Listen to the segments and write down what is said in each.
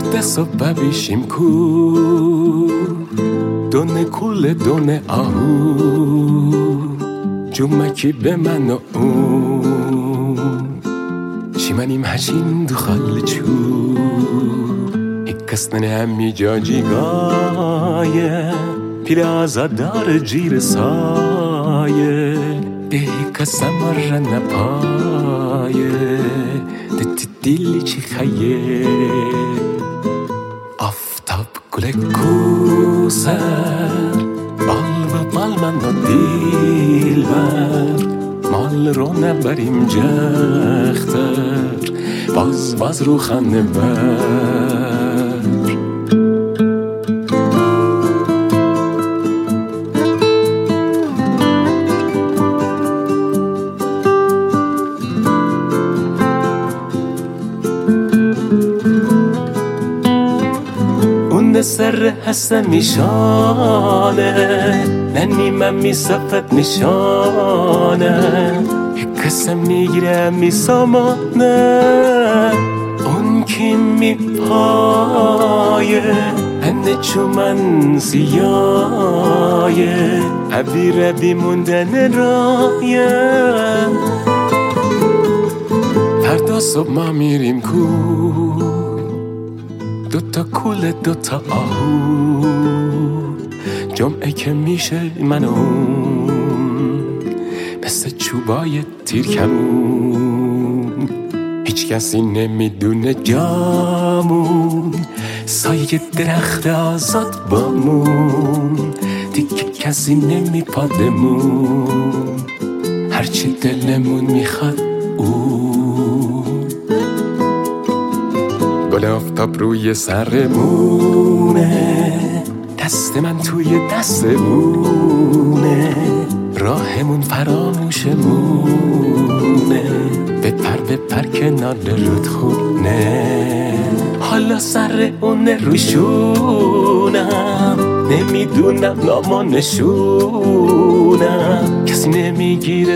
فرد صبح بیشیم کو دونه کل دونه آهو جمکی به من و اون شیمانیم هشین دو خال چو کسنن همی جاجی گایه پیر آزادار جیر سایه به کسم رن پایه دتی دیلی چی خیه آفتاب گل کوسر بال و بال من و دیل بر مال رو نبریم جختر باز رو خانه بر سر هستن میشانه ننیمم میصفت میشانه کسم میگیره میسامانه اون کی میپایه هنه چومن زیایه عبیره بیموندن رایه فردا صبح ما میریم کو دوتا کل دوتا آهو جمعه که میشه منون مثل چوبای تیرکمون هیچ کسی نمیدونه جامون سایه درخت آزاد بامون دیگه کسی نمیپادمون هرچی دلمون میخواد گل آفتاب روی سرمونه دست من توی دستمونه راهمون فراموشمونه بپر کنار رودخونه حالا سر اون روشونم نمیدونم نام و نشونم کسی نمیگیره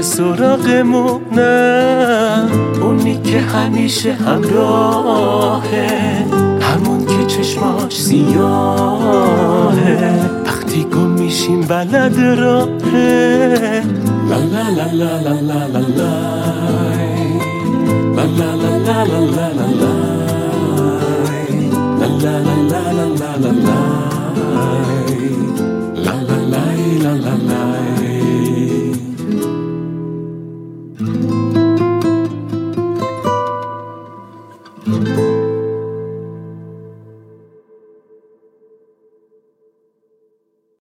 سراغمونه اونی که همیشه همراهه همون که چشماش سیاهه وقتی گم میشیم بلد راهه لا لا لا لا لا لا لا لا لا لا لا لا لا لا